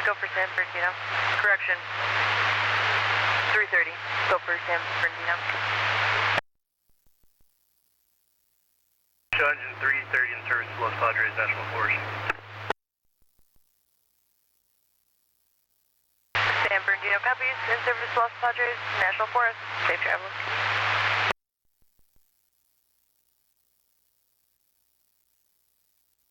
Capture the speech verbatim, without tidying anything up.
Go for San Bernardino. Correction. three thirty. Go for San Bernardino. Engine three thirty in service to Los Padres National Forest. San Bernardino copies. In service to Los Padres National Forest. Safe travels.